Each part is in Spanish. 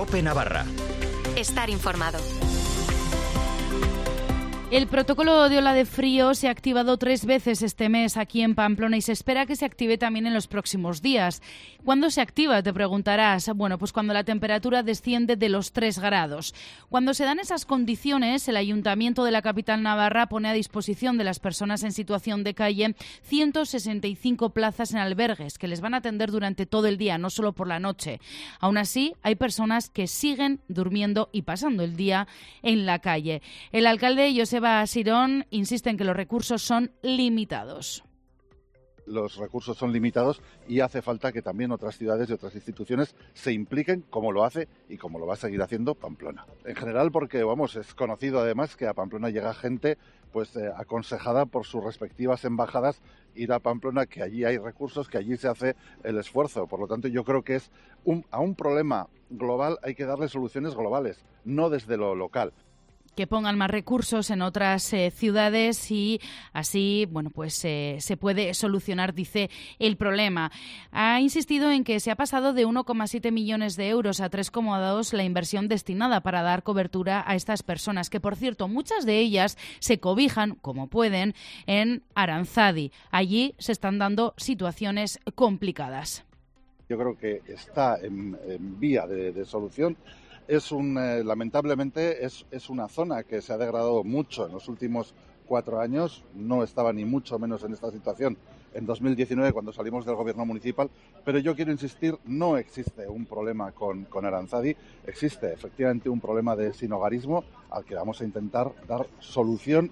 COPE Navarra. Estar informado. El protocolo de ola de frío se ha activado 3 veces este mes aquí en Pamplona y se espera que se active también en los próximos días. ¿Cuándo se activa?, te preguntarás. Bueno, pues cuando la temperatura desciende de los 3 grados. Cuando se dan esas condiciones, el Ayuntamiento de la capital navarra pone a disposición de las personas en situación de calle 165 plazas en albergues que les van a atender durante todo el día, no solo por la noche. Aún así, hay personas que siguen durmiendo y pasando el día en la calle. El alcalde Joseba Sirón insiste en que los recursos son limitados. Los recursos son limitados y hace falta que también otras ciudades y otras instituciones se impliquen, como lo hace y como lo va a seguir haciendo Pamplona. En general porque, es conocido además que a Pamplona llega gente aconsejada por sus respectivas embajadas ir a Pamplona, que allí hay recursos, que allí se hace el esfuerzo. Por lo tanto, yo creo que a un problema global hay que darle soluciones globales, no desde lo local. Que pongan más recursos en otras ciudades y así, se puede solucionar, dice, el problema. Ha insistido en que se ha pasado de 1,7 millones de euros a 3,2 la inversión destinada para dar cobertura a estas personas, que por cierto, muchas de ellas se cobijan, como pueden, en Aranzadi. Allí se están dando situaciones complicadas. Yo creo que está en vía de solución. Lamentablemente es una zona que se ha degradado mucho en los últimos 4 años. No estaba ni mucho menos en esta situación en 2019 cuando salimos del gobierno municipal, pero yo quiero insistir, no existe un problema con Aranzadi, existe efectivamente un problema de sinhogarismo al que vamos a intentar dar solución.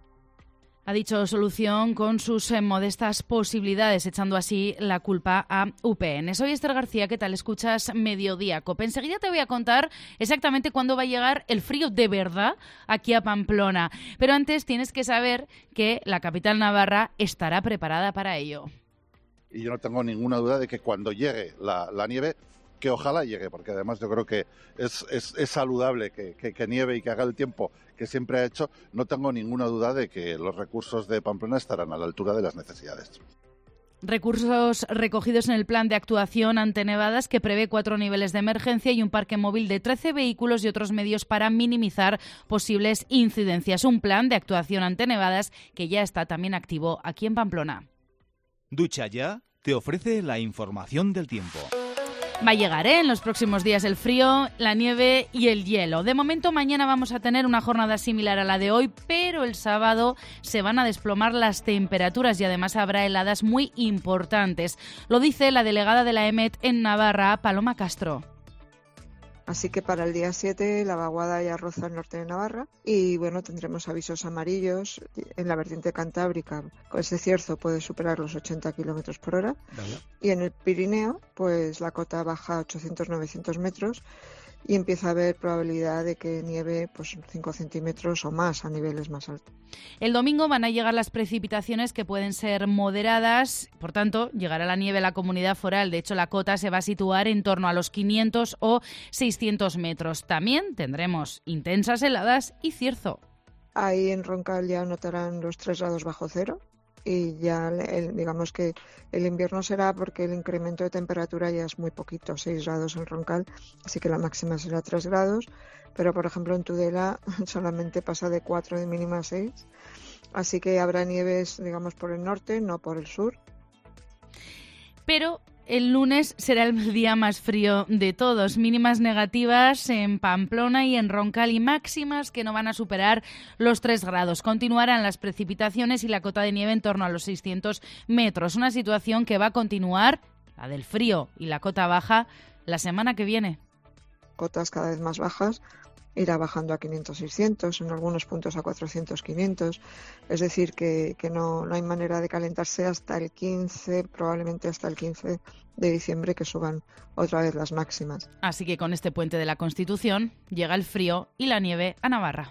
Ha dicho solución con sus modestas posibilidades, echando así la culpa a UPN. Soy Esther García, ¿qué tal? Escuchas Mediodía Cope. Enseguida te voy a contar exactamente cuándo va a llegar el frío de verdad aquí a Pamplona. Pero antes tienes que saber que la capital navarra estará preparada para ello. Y yo no tengo ninguna duda de que cuando llegue la nieve, que ojalá llegue, porque además yo creo que es saludable que nieve y que haga el tiempo que siempre ha hecho. No tengo ninguna duda de que los recursos de Pamplona estarán a la altura de las necesidades. Recursos recogidos en el plan de actuación ante nevadas que prevé 4 niveles de emergencia y un parque móvil de 13 vehículos y otros medios para minimizar posibles incidencias. Un plan de actuación ante nevadas que ya está también activo aquí en Pamplona. Ducha Ya te ofrece la información del tiempo. Va a llegar en los próximos días el frío, la nieve y el hielo. De momento mañana vamos a tener una jornada similar a la de hoy, pero el sábado se van a desplomar las temperaturas y además habrá heladas muy importantes. Lo dice la delegada de la EMET en Navarra, Paloma Castro. Así que para el día 7 la vaguada ya roza el norte de Navarra y tendremos avisos amarillos en la vertiente cantábrica. Ese cierzo puede superar los 80 km por hora. Vale. Y en el Pirineo, la cota baja a 800-900 metros y empieza a haber probabilidad de que nieve 5 centímetros o más a niveles más altos. El domingo van a llegar las precipitaciones que pueden ser moderadas, por tanto, llegará la nieve a la comunidad foral. De hecho, la cota se va a situar en torno a los 500 o 600 metros. También tendremos intensas heladas y cierzo. Ahí en Roncal ya notarán los 3 grados bajo cero. Y ya digamos que el invierno será porque el incremento de temperatura ya es muy poquito, 6 grados en Roncal, así que la máxima será 3 grados, pero por ejemplo en Tudela solamente pasa de 4 de mínima a 6, así que habrá nieves, por el norte, no por el sur. Pero el lunes será el día más frío de todos. Mínimas negativas en Pamplona y en Roncal y máximas que no van a superar los 3 grados. Continuarán las precipitaciones y la cota de nieve en torno a los 600 metros. Una situación que va a continuar, la del frío y la cota baja, la semana que viene. Cotas cada vez más bajas. Irá bajando a 500-600, en algunos puntos a 400-500. Es decir, que no hay manera de calentarse hasta el 15, probablemente hasta el 15 de diciembre, que suban otra vez las máximas. Así que con este puente de la Constitución llega el frío y la nieve a Navarra.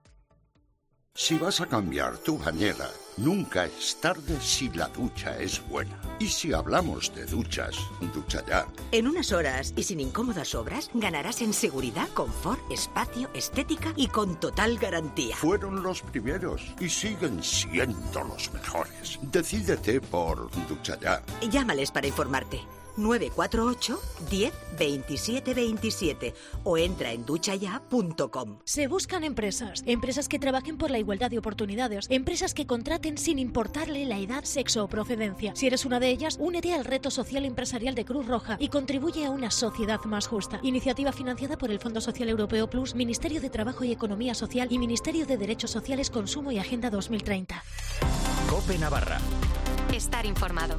Si vas a cambiar tu bañera, nunca es tarde si la ducha es buena. Y si hablamos de duchas, Ducha Ya. En unas horas y sin incómodas obras, ganarás en seguridad, confort, espacio, estética y con total garantía. Fueron los primeros y siguen siendo los mejores. Decídete por Ducha Ya. Llámales para informarte. 948 10 27 27 o entra en duchaya.com. Se buscan empresas que trabajen por la igualdad de oportunidades, empresas que contraten sin importarle la edad, sexo o procedencia. Si eres una de ellas, únete al reto social empresarial de Cruz Roja y contribuye a una sociedad más justa. Iniciativa financiada por el Fondo Social Europeo Plus, Ministerio de Trabajo y Economía Social y Ministerio de Derechos Sociales, Consumo y Agenda 2030. COPE Navarra. Estar informado.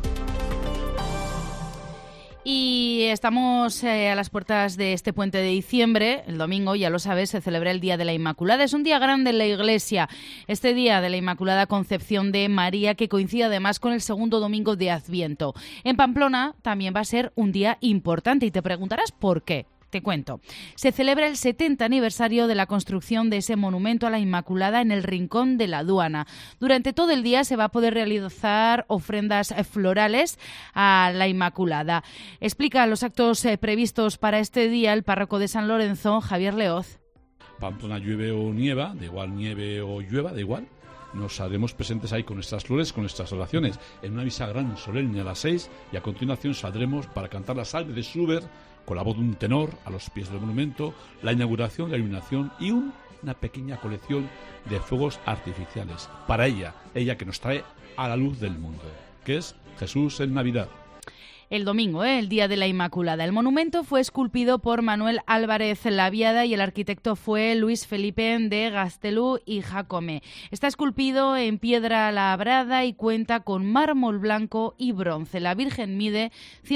Y estamos a las puertas de este puente de diciembre. El domingo, ya lo sabes, se celebra el Día de la Inmaculada. Es un día grande en la Iglesia. Este Día de la Inmaculada Concepción de María, que coincide además con el segundo domingo de Adviento. En Pamplona también va a ser un día importante y te preguntarás por qué. Te cuento. Se celebra el 70 aniversario de la construcción de ese monumento a la Inmaculada en el Rincón de la Aduana. Durante todo el día se va a poder realizar ofrendas florales a la Inmaculada. Explica los actos previstos para este día el párroco de San Lorenzo, Javier Leoz. Pamplona llueve o nieva, da igual nieve o llueva, da igual. Nos haremos presentes ahí con nuestras flores, con nuestras oraciones, en una misa gran solemne a las 6 y a continuación saldremos para cantar la salve de Schubert con la voz de un tenor a los pies del monumento, la inauguración, la iluminación y una pequeña colección de fuegos artificiales. Para ella que nos trae a la luz del mundo, que es Jesús en Navidad. El domingo, el Día de la Inmaculada. El monumento fue esculpido por Manuel Álvarez Laviada y el arquitecto fue Luis Felipe de Gastelú y Jacome. Está esculpido en piedra labrada y cuenta con mármol blanco y bronce. La Virgen mide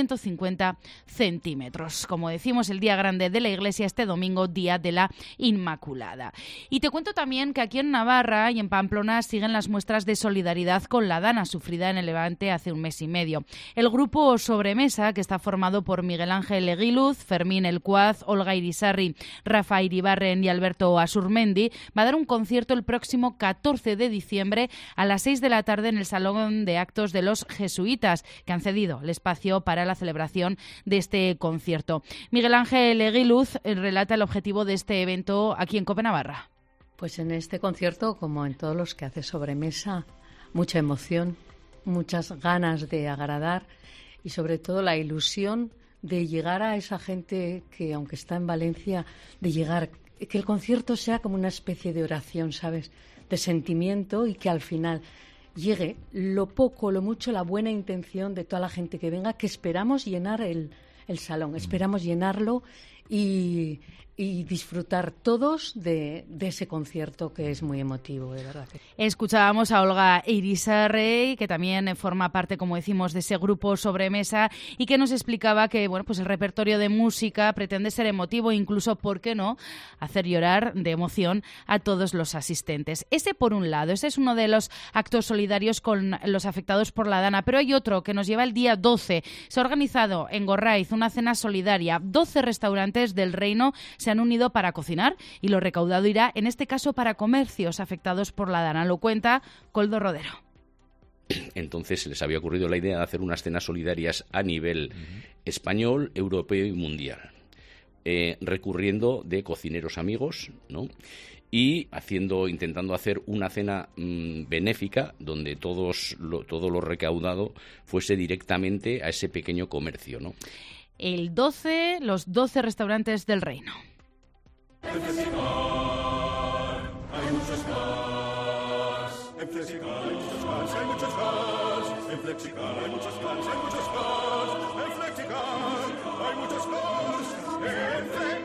150 centímetros. Como decimos, el día grande de la Iglesia este domingo, Día de la Inmaculada. Y te cuento también que aquí en Navarra y en Pamplona siguen las muestras de solidaridad con la Dana, sufrida en el Levante hace un mes y medio. El grupo Sobremesa, que está formado por Miguel Ángel Eguiluz, Fermín El Cuaz, Olga Irisarri, Rafa Iribarren y Alberto Asurmendi, va a dar un concierto el próximo 14 de diciembre a las 6 de la tarde en el Salón de Actos de los Jesuitas, que han cedido el espacio para la celebración de este concierto. Miguel Ángel Eguiluz relata el objetivo de este evento aquí en COPE Navarra. Pues en este concierto, como en todos los que hace Sobremesa, mucha emoción, muchas ganas de agradar y sobre todo la ilusión de llegar a esa gente que, aunque está en Valencia, de llegar, que el concierto sea como una especie de oración, ¿sabes?, de sentimiento y que al final llegue lo poco, lo mucho, la buena intención de toda la gente que venga, que esperamos llenar el salón, esperamos llenarlo y disfrutar todos de ese concierto que es muy emotivo, de verdad. Escuchábamos a Olga Irisarri, que también forma parte, como decimos, de ese grupo Sobremesa y que nos explicaba que, bueno, pues el repertorio de música pretende ser emotivo e incluso, ¿por qué no?, hacer llorar de emoción a todos los asistentes. Ese por un lado, ese es uno de los actos solidarios con los afectados por la Dana, pero hay otro que nos lleva el día 12. Se ha organizado en Gorraiz una cena solidaria. 12 restaurantes del Reino se han unido para cocinar y lo recaudado irá, en este caso, para comercios afectados por la Dana. Lo cuenta Coldo Rodero. Entonces se les había ocurrido la idea de hacer unas cenas solidarias a nivel español, europeo y mundial, recurriendo de cocineros amigos, ¿no?, y intentando hacer una cena benéfica donde todo lo recaudado fuese directamente a ese pequeño comercio, ¿no? El 12, los 12 restaurantes del Reino. En Flexicar hay muchos cars. En Flexicar hay muchos cars, hay muchos cars. En Flexicar hay muchos cars, hay muchos cars. En Flexicar hay muchos cars.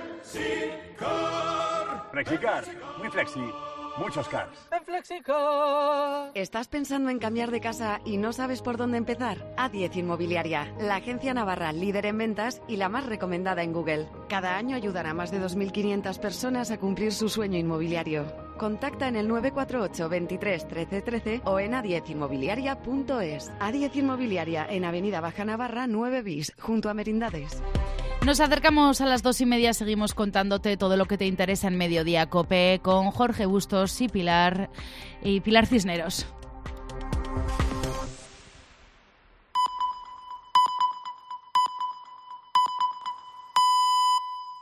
En Flexicar. Flexicar, muy flexi. Muchos cars. En Flexicar. ¿Estás pensando en cambiar de casa y no sabes por dónde empezar? A10 Inmobiliaria, la agencia navarra líder en ventas y la más recomendada en Google. Cada año ayudará a más de 2.500 personas a cumplir su sueño inmobiliario. Contacta en el 948 23 13 13 o en a10inmobiliaria.es. A10 Inmobiliaria, en Avenida Baja Navarra 9 bis, junto a Merindades. Nos acercamos a las 2:30, seguimos contándote todo lo que te interesa en Mediodía COPE con Jorge Bustos y Pilar Cisneros.